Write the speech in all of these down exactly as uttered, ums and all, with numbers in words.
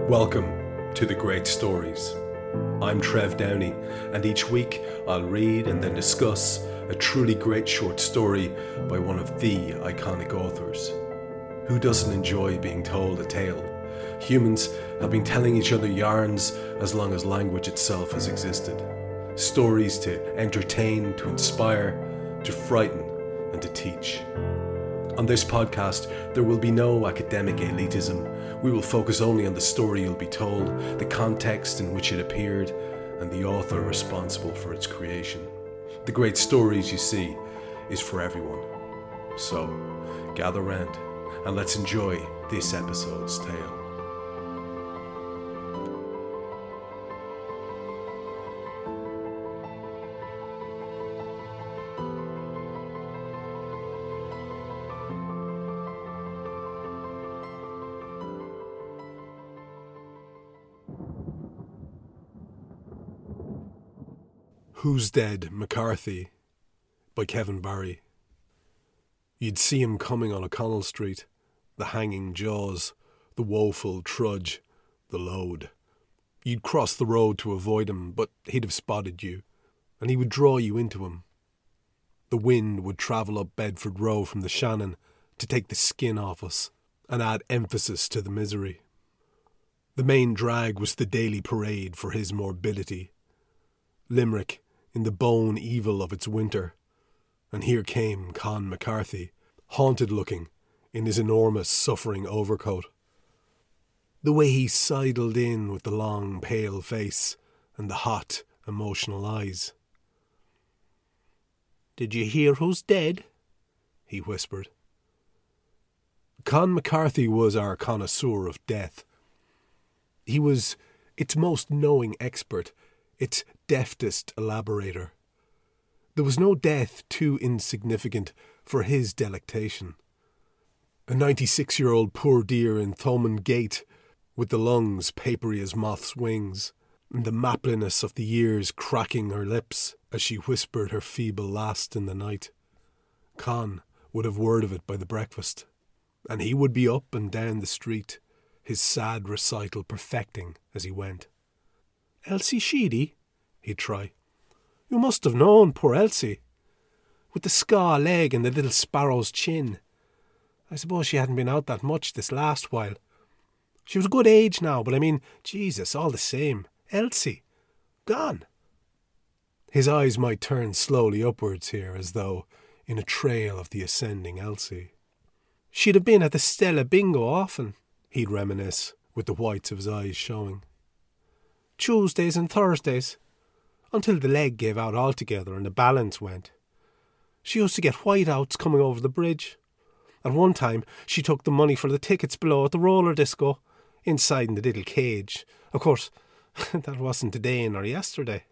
Welcome to The Great Stories. I'm Trev Downey, and each week I'll read and then discuss a truly great short story by one of the iconic authors. Who doesn't enjoy being told a tale? Humans have been telling each other yarns as long as language itself has existed. Stories to entertain, to inspire, to frighten, and to teach. On this podcast, there will be no academic elitism. We will focus only on the story you'll be told, the context in which it appeared, and the author responsible for its creation. The Great Stories, you see, is for everyone. So, gather round and let's enjoy this episode's tale. Who's Dead, McCarthy by Kevin Barry. You'd see him coming on O'Connell Street, the hanging jaws, the woeful trudge, the load. You'd cross the road to avoid him, but he'd have spotted you, and he would draw you into him. The wind would travel up Bedford Row from the Shannon to take the skin off us and add emphasis to the misery. The main drag was the daily parade for his morbidity. Limerick, in the bone evil of its winter, and here came Con McCarthy, haunted-looking, in his enormous suffering overcoat. The way he sidled in with the long, pale face and the hot, emotional eyes. "Did you hear who's dead?" he whispered. Con McCarthy was our connoisseur of death. He was its most knowing expert, its deftest elaborator. There was no death too insignificant for his delectation. A ninety-six-year-old poor dear in Thomond Gate, with the lungs papery as moth's wings, and the mapliness of the years cracking her lips as she whispered her feeble last in the night. Con would have word of it by the breakfast, and he would be up and down the street, his sad recital perfecting as he went. "Elsie Sheedy?" he'd try. "You must have known poor Elsie, with the scaw leg and the little sparrow's chin. I suppose she hadn't been out that much this last while. She was a good age now, but I mean, Jesus, all the same. Elsie, gone." His eyes might turn slowly upwards here, as though in a trail of the ascending Elsie. "She'd have been at the Stella Bingo often," he'd reminisce, with the whites of his eyes showing. "Tuesdays and Thursdays, until the leg gave out altogether and the balance went. She used to get whiteouts coming over the bridge. At one time she took the money for the tickets below at the roller disco, inside in the little cage. Of course, that wasn't today nor yesterday."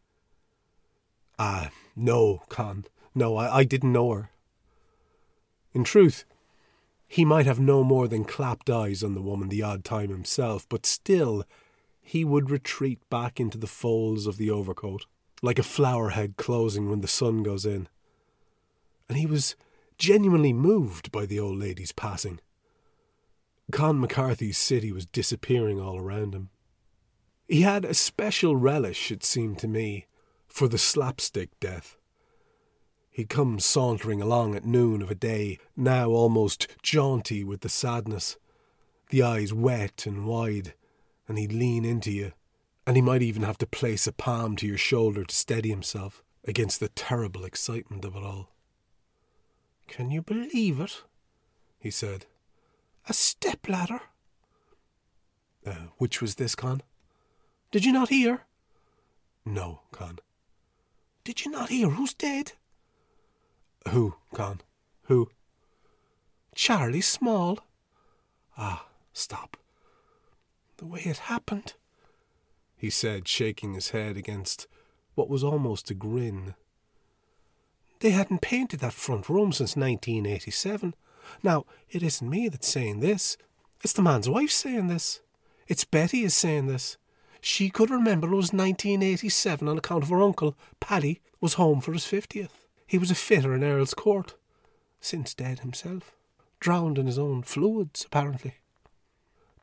Ah, no, Con. No, I, I didn't know her. In truth, he might have no more than clapped eyes on the woman the odd time himself, but still he would retreat back into the folds of the overcoat, like a flower head closing when the sun goes in. And he was genuinely moved by the old lady's passing. Con McCarthy's city was disappearing all around him. He had a special relish, it seemed to me, for the slapstick death. He'd come sauntering along at noon of a day, now almost jaunty with the sadness, the eyes wet and wide, and he'd lean into you, and he might even have to place a palm to your shoulder to steady himself against the terrible excitement of it all. "Can you believe it?" he said. "A stepladder." Uh, which was this, Con? "Did you not hear?" "No, Con." "Did you not hear who's dead?" "Who, Con? Who?" "Charlie Small." "Ah, stop. The way it happened," he said, shaking his head against what was almost a grin. "They hadn't painted that front room since nineteen eighty-seven. Now, it isn't me that's saying this. It's the man's wife saying this. It's Betty is saying this. She could remember it was nineteen eighty-seven on account of her uncle, Paddy, was home for his fiftieth. He was a fitter in Earl's Court, since dead himself. Drowned in his own fluids, apparently."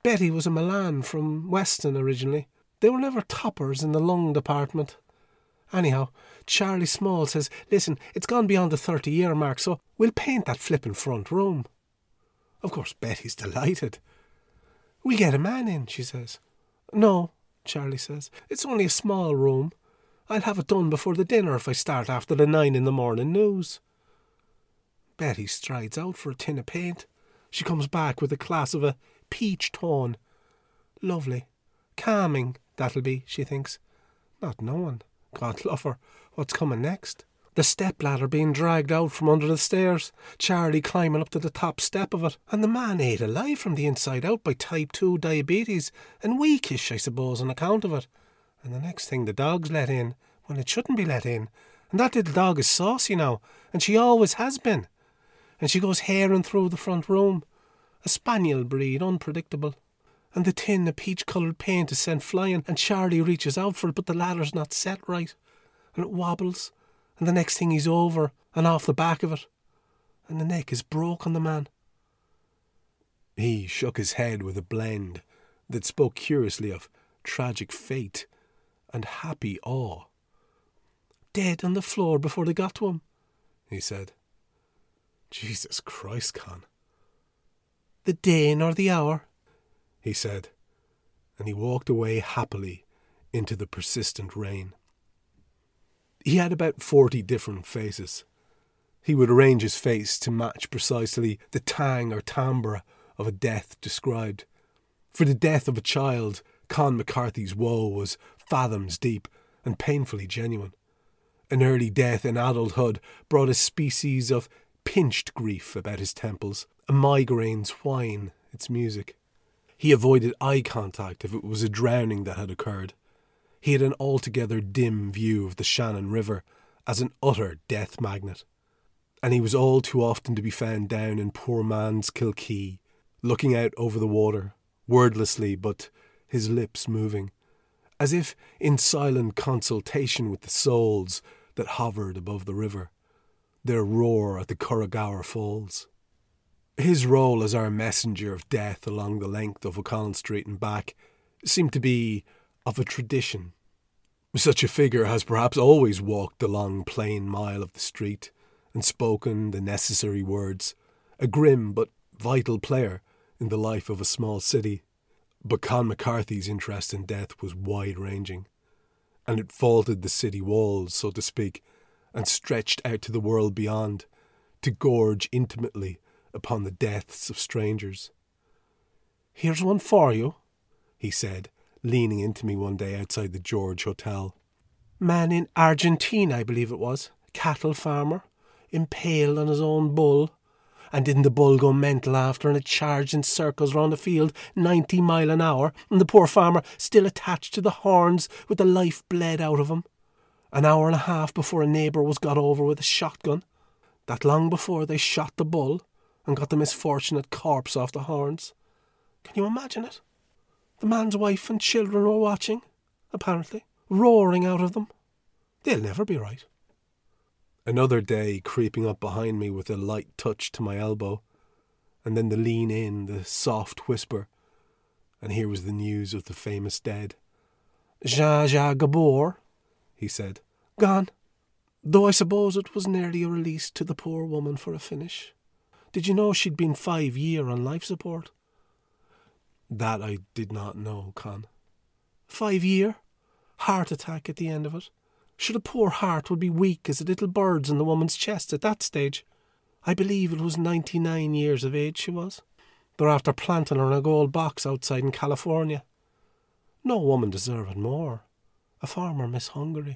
Betty was a Milan from Weston originally. They were never toppers in the lung department. Anyhow, Charlie Small says, listen, it's gone beyond the thirty-year mark, so we'll paint that flippin' front room. Of course, Betty's delighted. We'll get a man in, she says. No, Charlie says, it's only a small room. I'll have it done before the dinner if I start after the nine in the morning news. Betty strides out for a tin of paint. She comes back with a glass of a peach tone. Lovely. Calming, that'll be, she thinks. Not knowing, God love her, what's coming next. The stepladder being dragged out from under the stairs, Charlie climbing up to the top step of it, and the man ate alive from the inside out by type two diabetes, and weakish, I suppose, on account of it. And the next thing, the dog's let in, when it shouldn't be let in. And that little dog is saucy now, and she always has been. And she goes haring through the front room. A spaniel breed, unpredictable. And the tin of peach-coloured paint is sent flying, and Charlie reaches out for it, but the ladder's not set right. And it wobbles, and the next thing he's over, and off the back of it. And the neck is broke on the man. He shook his head with a blend that spoke curiously of tragic fate and happy awe. Dead on the floor before they got to him, he said. Jesus Christ, Con. The day nor the hour, he said, and he walked away happily into the persistent rain. He had about forty different faces. He would arrange his face to match precisely the tang or timbre of a death described. For the death of a child, Con McCarthy's woe was fathoms deep and painfully genuine. An early death in adulthood brought a species of pinched grief about his temples, a migraine's whine, its music. He avoided eye contact if it was a drowning that had occurred. He had an altogether dim view of the Shannon River as an utter death magnet. And he was all too often to be found down in poor man's Kilkee, looking out over the water, wordlessly but his lips moving, as if in silent consultation with the souls that hovered above the river, their roar at the Corrigower Falls. His role as our messenger of death along the length of O'Connell Street and back seemed to be of a tradition. Such a figure has perhaps always walked the long plain mile of the street and spoken the necessary words, a grim but vital player in the life of a small city. But Con McCarthy's interest in death was wide-ranging, and it vaulted the city walls, so to speak, and stretched out to the world beyond, to gorge intimately upon the deaths of strangers. "Here's one for you," he said, leaning into me one day outside the George Hotel. "Man in Argentina, I believe it was, cattle farmer, impaled on his own bull, and didn't the bull go mental after, and it charged in circles round the field, ninety mile an hour, and the poor farmer still attached to the horns with the life bled out of him, an hour and a half before a neighbour was got over with a shotgun, that long before they shot the bull and got the misfortunate corpse off the horns. Can you imagine it? The man's wife and children were watching, apparently, roaring out of them. They'll never be right." Another day creeping up behind me with a light touch to my elbow, and then the lean in, the soft whisper, and here was the news of the famous dead. "Jean-Jacques Gabor," he said, "gone. Though I suppose it was nearly a release to the poor woman for a finish. Did you know she'd been five year on life support?" "That I did not know, Con." "Five year? Heart attack at the end of it. Sure, the poor heart would be weak as a little bird's in the woman's chest at that stage. I believe it was ninety-nine years of age she was. They're after planting her in a gold box outside in California. No woman deserved more. A farmer Miss Hungary."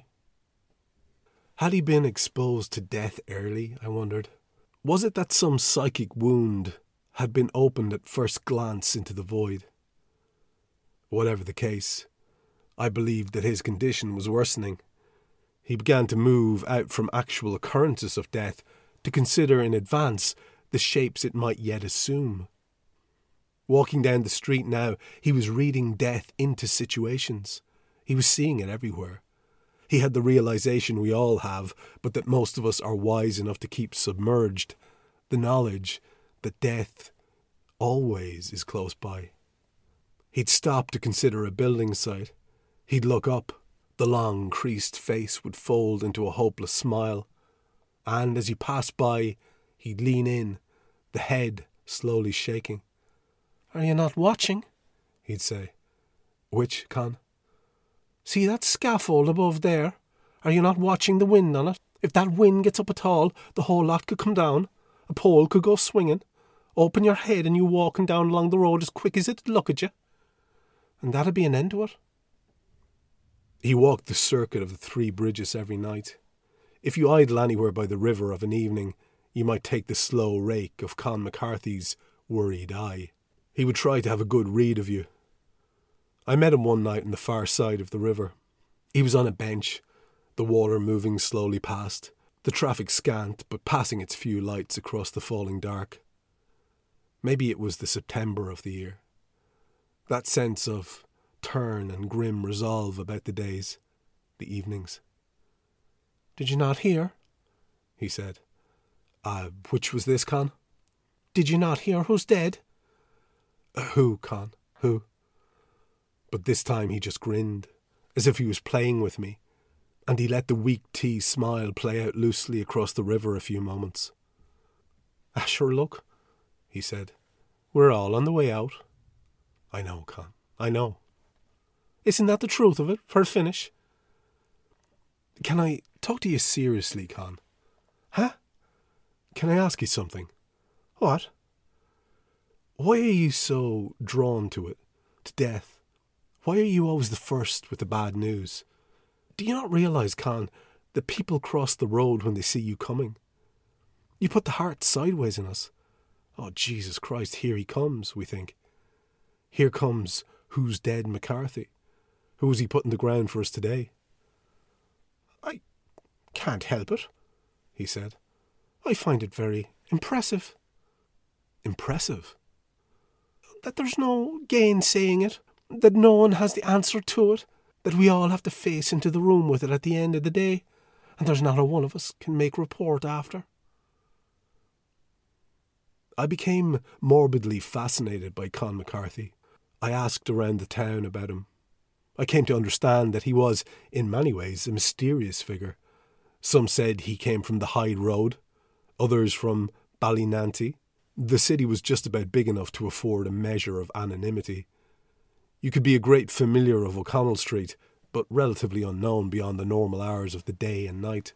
Had he been exposed to death early, I wondered? Was it that some psychic wound had been opened at first glance into the void? Whatever the case, I believed that his condition was worsening. He began to move out from actual occurrences of death to consider in advance the shapes it might yet assume. Walking down the street now, he was reading death into situations. He was seeing it everywhere. He had the realization we all have, but that most of us are wise enough to keep submerged, the knowledge that death always is close by. He'd stop to consider a building site. He'd look up. The long, creased face would fold into a hopeless smile. And as he passed by, he'd lean in, the head slowly shaking. "Are you not watching?" he'd say. "Which, Con?" "See that scaffold above there? Are you not watching the wind on it? If that wind gets up at all, the whole lot could come down. A pole could go swinging. Open your head and you walking down along the road as quick as it'd look at you. And that'd be an end to it." He walked the circuit of the three bridges every night. If you idle anywhere by the river of an evening, you might take the slow rake of Con McCarthy's worried eye. He would try to have a good read of you. I met him one night on the far side of the river. He was on a bench, the water moving slowly past, the traffic scant but passing its few lights across the falling dark. Maybe it was the September of the year. That sense of turn and grim resolve about the days, the evenings. "Did you not hear?" he said. Uh, which was this, Con? "Did you not hear who's dead?" Uh, who, Con? Who? But this time he just grinned, as if he was playing with me, and he let the weak tea smile play out loosely across the river a few moments. "Ah, sure, look," he said. "We're all on the way out." "I know, Con, I know." "Isn't that the truth of it, for a finish?" "Can I talk to you seriously, Con?" "Huh? Can I ask you something?" "What?" "Why are you so drawn to it, to death? Why are you always the first with the bad news? Do you not realise, Con, that people cross the road when they see you coming? You put the heart sideways in us. Oh, Jesus Christ, here he comes, we think. Here comes who's dead McCarthy. Who was he put in the ground for us today?" "I can't help it," he said. "I find it very impressive." "Impressive?" "That there's no gainsaying it, that no one has the answer to it, that we all have to face into the room with it at the end of the day, and there's not a one of us can make report after." I became morbidly fascinated by Con McCarthy. I asked around the town about him. I came to understand that he was, in many ways, a mysterious figure. Some said he came from the Hyde Road, others from Ballynanty. The city was just about big enough to afford a measure of anonymity. You could be a great familiar of O'Connell Street, but relatively unknown beyond the normal hours of the day and night.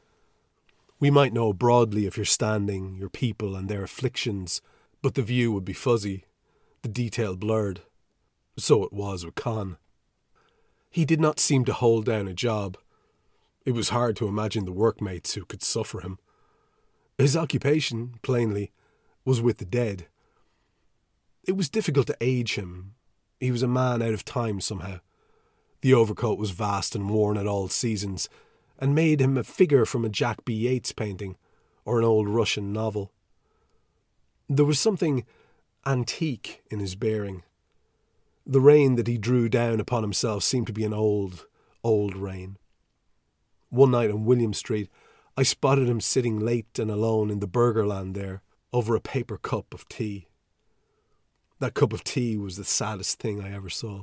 We might know broadly of your standing, your people and their afflictions, but the view would be fuzzy, the detail blurred. So it was with Con. He did not seem to hold down a job. It was hard to imagine the workmates who could suffer him. His occupation, plainly, was with the dead. It was difficult to age him. He was a man out of time somehow. The overcoat was vast and worn at all seasons, and made him a figure from a Jack B. Yeats painting, or an old Russian novel. There was something antique in his bearing. The rain that he drew down upon himself seemed to be an old, old rain. One night on William Street, I spotted him sitting late and alone in the Burgerland there, over a paper cup of tea. That cup of tea was the saddest thing I ever saw.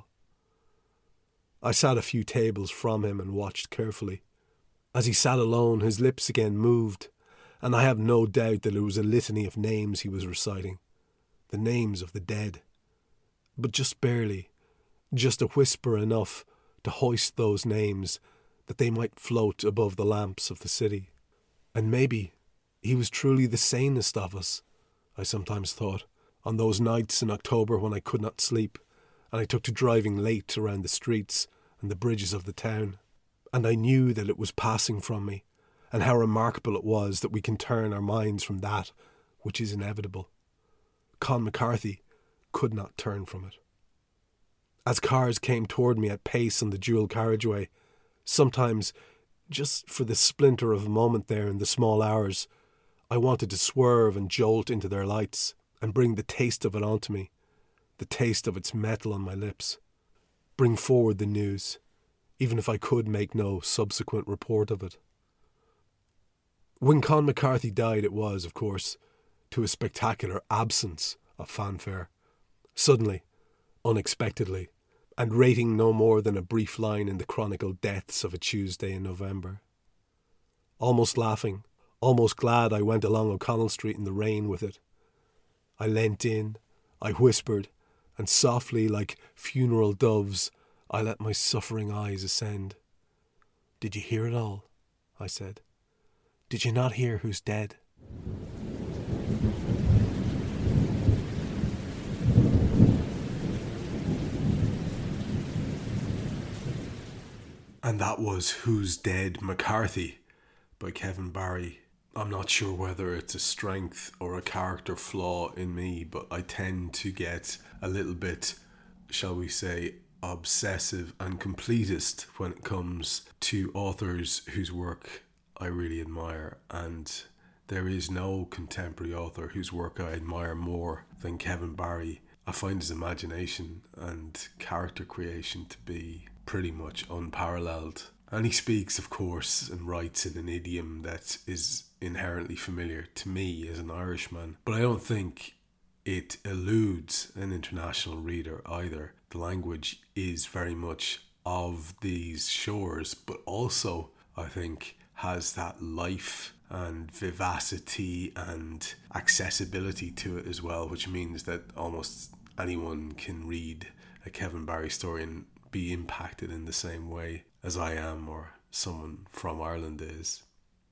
I sat a few tables from him and watched carefully. As he sat alone, his lips again moved, and I have no doubt that it was a litany of names he was reciting, the names of the dead. But just barely, just a whisper enough to hoist those names that they might float above the lamps of the city. And maybe he was truly the sanest of us, I sometimes thought, on those nights in October when I could not sleep, and I took to driving late around the streets and the bridges of the town. And I knew that it was passing from me, and how remarkable it was that we can turn our minds from that which is inevitable. Con McCarthy could not turn from it. As cars came toward me at pace on the dual carriageway, sometimes, just for the splinter of a moment there in the small hours, I wanted to swerve and jolt into their lights and bring the taste of it onto me, the taste of its metal on my lips. Bring forward the news, even if I could make no subsequent report of it. When Con McCarthy died, it was, of course, to a spectacular absence of fanfare. Suddenly, unexpectedly, and rating no more than a brief line in the chronicled deaths of a Tuesday in November. Almost laughing, almost glad I went along O'Connell Street in the rain with it. I leant in, I whispered, and softly, like funeral doves, I let my suffering eyes ascend. "Did you hear it all?" I said. "Did you not hear who's dead?" And that was Who's Dead McCarthy by Kevin Barry. I'm not sure whether it's a strength or a character flaw in me, but I tend to get a little bit, shall we say, obsessive and completist when it comes to authors whose work I really admire, and there is no contemporary author whose work I admire more than Kevin Barry. I find his imagination and character creation to be pretty much unparalleled. And he speaks, of course, and writes in an idiom that is inherently familiar to me as an Irishman. But I don't think it eludes an international reader either. The language is very much of these shores, but also, I think, has that life and vivacity and accessibility to it as well, which means that almost anyone can read a Kevin Barry story and be impacted in the same way as I am or someone from Ireland is.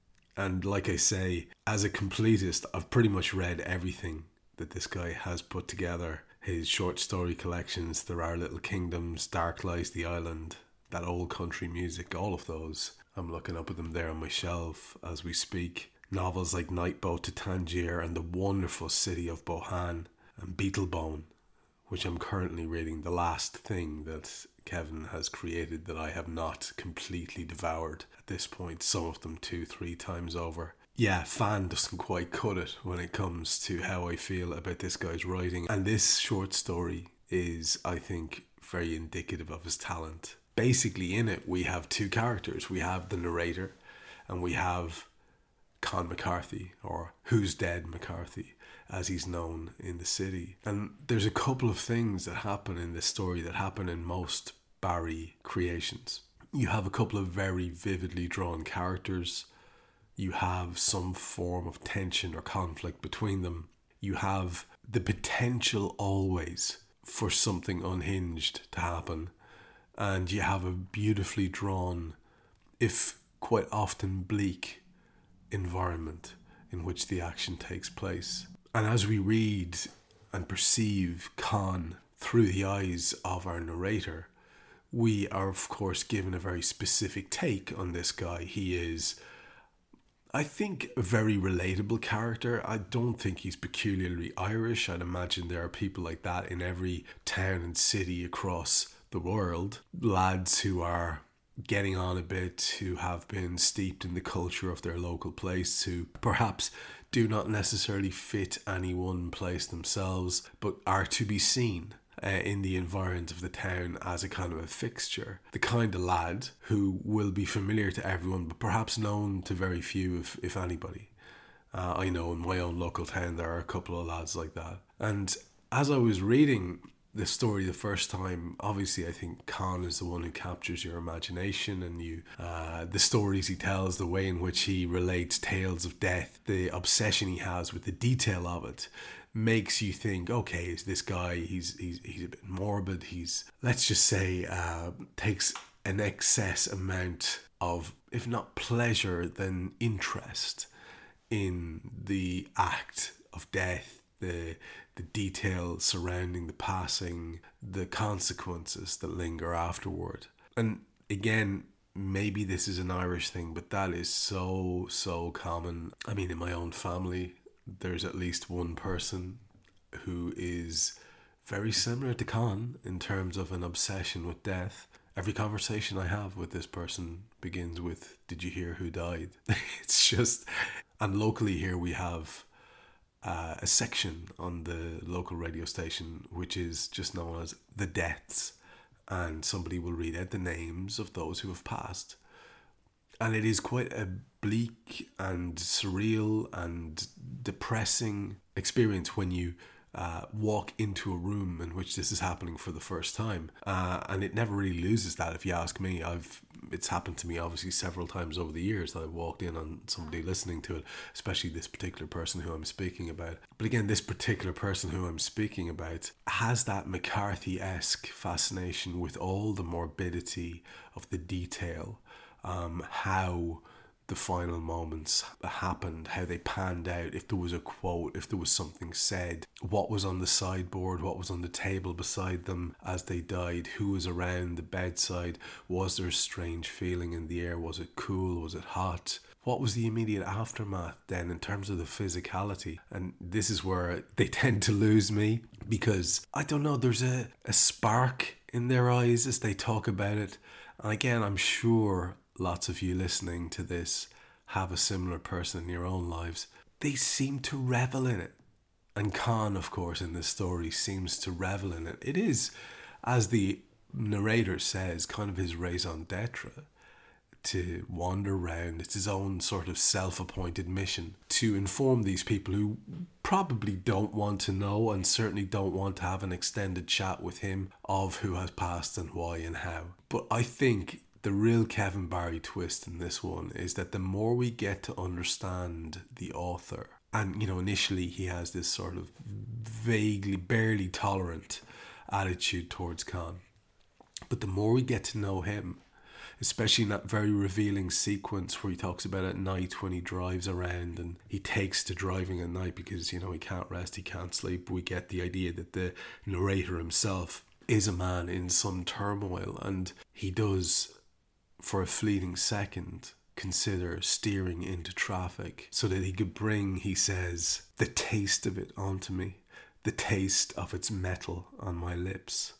And like I say, as a completist, I've pretty much read everything that this guy has put together. His short story collections, There Are Little Kingdoms, Dark Lies the Island, That Old Country Music, all of those. I'm looking up at them there on my shelf as we speak. Novels like Night Boat to Tangier and The Wonderful City of Bohan and Beetlebone, which I'm currently reading, the last thing that Kevin has created that I have not completely devoured at this point, some of them two, three times over. Yeah, fan doesn't quite cut it when it comes to how I feel about this guy's writing. And this short story is, I think, very indicative of his talent. Basically in it, we have two characters. We have the narrator and we have Con McCarthy, or Who's Dead McCarthy, as he's known in the city. And there's a couple of things that happen in this story that happen in most Barry creations. You have a couple of very vividly drawn characters. You have some form of tension or conflict between them. You have the potential always for something unhinged to happen. And you have a beautifully drawn, if quite often bleak, environment in which the action takes place. And as we read and perceive Con through the eyes of our narrator, we are of course given a very specific take on this guy. He is, I think, a very relatable character. I don't think he's peculiarly Irish. I'd imagine there are people like that in every town and city across the world. Lads who are getting on a bit, who have been steeped in the culture of their local place, who perhaps do not necessarily fit any one place themselves, but are to be seen uh, in the environment of the town as a kind of a fixture. The kind of lad who will be familiar to everyone, but perhaps known to very few, if, if anybody. Uh, I know in my own local town there are a couple of lads like that. And as I was reading the story the first time, obviously I think Con is the one who captures your imagination, and you uh, the stories he tells, the way in which he relates tales of death, the obsession he has with the detail of it, makes you think, okay, is this guy, he's he's he's a bit morbid, he's, let's just say, uh, takes an excess amount of, if not pleasure, then interest in the act of death, the the detail surrounding the passing, the consequences that linger afterward. And again, maybe this is an Irish thing, but that is so, so common. I mean, in my own family, there's at least one person who is very similar to Con in terms of an obsession with death. Every conversation I have with this person begins with, "Did you hear who died?" It's just, and locally here we have Uh, a section on the local radio station which is just known as The Deaths, and somebody will read out the names of those who have passed, and it is quite a bleak and surreal and depressing experience when you uh, walk into a room in which this is happening for the first time, uh, and it never really loses that. If you ask me, I've it's happened to me obviously several times over the years that I've walked in on somebody listening to it, especially this particular person who I'm speaking about. But again, this particular person who I'm speaking about has that McCarthy-esque fascination with all the morbidity of the detail, um, how the final moments happened, how they panned out, if there was a quote, if there was something said, what was on the sideboard, what was on the table beside them as they died, who was around the bedside, was there a strange feeling in the air, was it cool, was it hot, what was the immediate aftermath then in terms of the physicality. And this is where they tend to lose me, because I don't know, there's a, a spark in their eyes as they talk about it. And again, I'm sure lots of you listening to this have a similar person in your own lives. They seem to revel in it. And Khan, of course, in this story seems to revel in it. It is, as the narrator says, kind of his raison d'etre to wander around. It's his own sort of self-appointed mission to inform these people who probably don't want to know and certainly don't want to have an extended chat with him of who has passed and why and how. But I think the real Kevin Barry twist in this one is that the more we get to understand the author, and you know, initially he has this sort of vaguely, barely tolerant attitude towards Khan, but the more we get to know him, especially in that very revealing sequence where he talks about at night when he drives around and he takes to driving at night because, you know, he can't rest, he can't sleep. We get the idea that the narrator himself is a man in some turmoil, and he does, for a fleeting second, consider steering into traffic so that he could bring, he says, the taste of it onto me, the taste of its metal on my lips.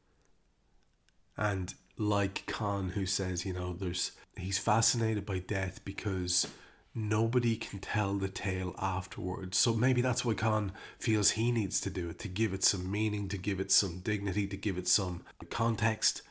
And like Khan, who says, you know, there's he's fascinated by death because nobody can tell the tale afterwards. So maybe that's why Khan feels he needs to do it, to give it some meaning, to give it some dignity, to give it some context.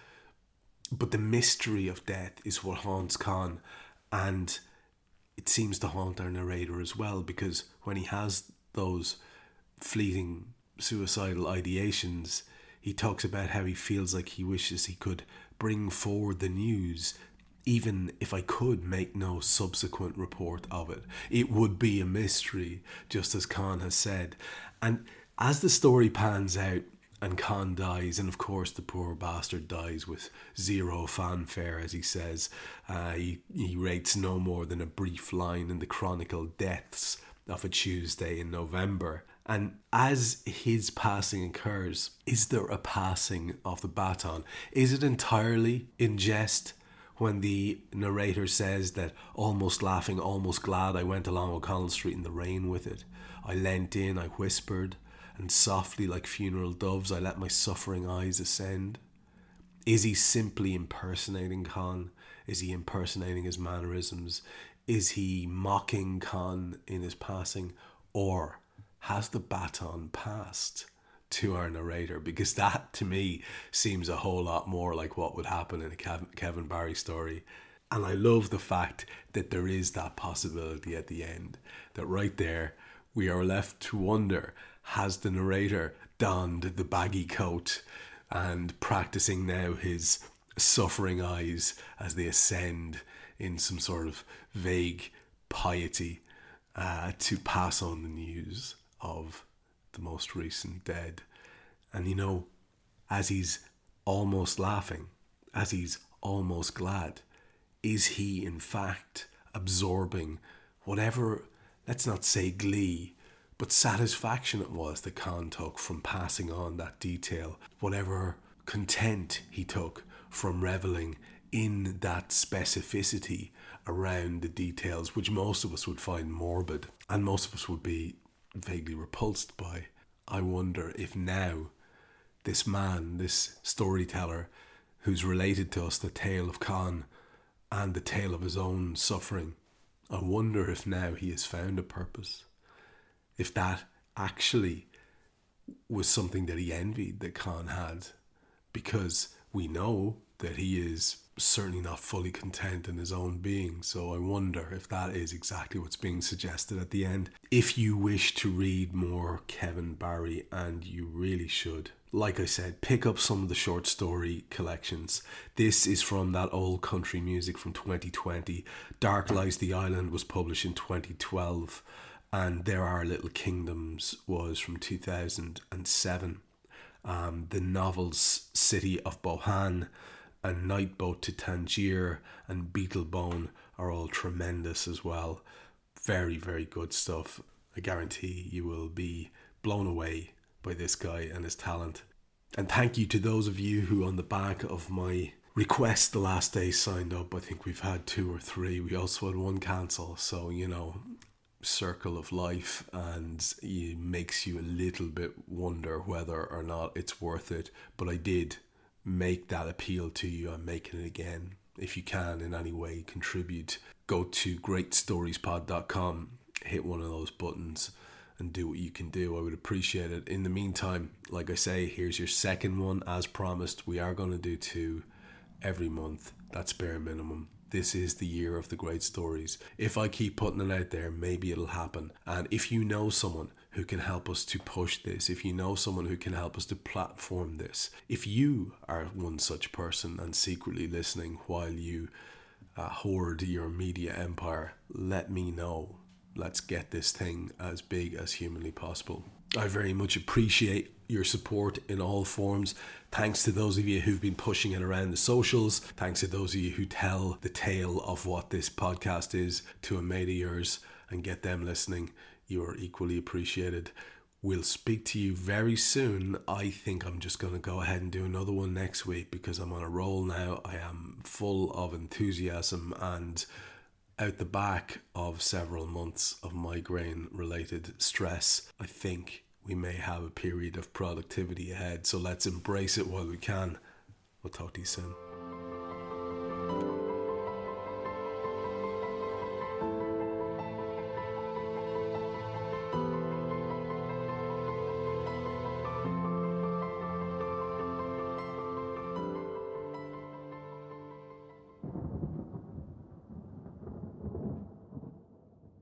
But the mystery of death is what haunts Khan, and it seems to haunt our narrator as well, because when he has those fleeting suicidal ideations, he talks about how he feels like he wishes he could bring forward the news, even if I could make no subsequent report of it. It would be a mystery, just as Khan has said. And as the story pans out, and Khan dies, and of course the poor bastard dies with zero fanfare, as he says. Uh, he, he rates no more than a brief line in the Chronicle Deaths of a Tuesday in November. And as his passing occurs, is there a passing of the baton? Is it entirely in jest when the narrator says that, almost laughing, almost glad, I went along O'Connell Street in the rain with it. I leant in, I whispered, and softly like funeral doves I let my suffering eyes ascend? Is he simply impersonating Khan? Is he impersonating his mannerisms? Is he mocking Khan in his passing? Or has the baton passed to our narrator? Because that, to me, seems a whole lot more like what would happen in a Kevin Barry story. And I love the fact that there is that possibility at the end, that right there we are left to wonder, has the narrator donned the baggy coat and practicing now his suffering eyes as they ascend in some sort of vague piety uh, to pass on the news of the most recent dead? And you know, as he's almost laughing, as he's almost glad, is he in fact absorbing whatever, let's not say glee, but satisfaction it was that Khan took from passing on that detail, whatever content he took from reveling in that specificity around the details, which most of us would find morbid and most of us would be vaguely repulsed by. I wonder if now this man, this storyteller who's related to us the tale of Khan and the tale of his own suffering, I wonder if now he has found a purpose. If that actually was something that he envied that Khan had. Because we know that he is certainly not fully content in his own being. So I wonder if that is exactly what's being suggested at the end. If you wish to read more Kevin Barry, and you really should, like I said, pick up some of the short story collections. This is from that old country music from twenty twenty. Dark Lies the Island was published in twenty twelve, and There Are Little Kingdoms was from two thousand seven. Um, the novels City of Bohan and Night Boat to Tangier and Beetlebone are all tremendous as well. Very, very good stuff. I guarantee you will be blown away by this guy and his talent. And thank you to those of you who on the back of my request the last day signed up. I think we've had two or three. We also had one cancel. So, you know, circle of life, and it makes you a little bit wonder whether or not it's worth it. But I did make that appeal to you. I'm making it again. If you can in any way contribute, go to great stories pod dot com, hit one of those buttons and do what you can do. I would appreciate it. In the meantime, like I say, here's your second one. As promised, we are going to do two every month. That's bare minimum. This is the year of the great stories. If I keep putting it out there, maybe it'll happen. And if you know someone who can help us to push this, if you know someone who can help us to platform this, if you are one such person and secretly listening while you uh, hoard your media empire, let me know. Let's get this thing as big as humanly possible. I very much appreciate your support in all forms. Thanks to those of you who've been pushing it around the socials. Thanks to those of you who tell the tale of what this podcast is to a mate of yours and get them listening. You are equally appreciated. We'll speak to you very soon. I think I'm just going to go ahead and do another one next week because I'm on a roll now. I am full of enthusiasm and out the back of several months of migraine related stress. I think we may have a period of productivity ahead, so let's embrace it while we can. We'll talk to you soon.